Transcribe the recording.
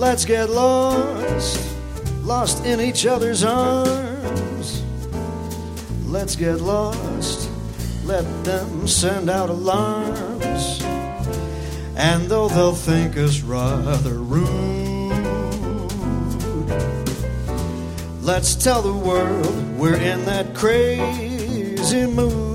Let's get lost, lost in each other's arms. Let's get lost, let them send out alarms. And though they'll think us rather rude, let's tell the world we're in that crazy mood.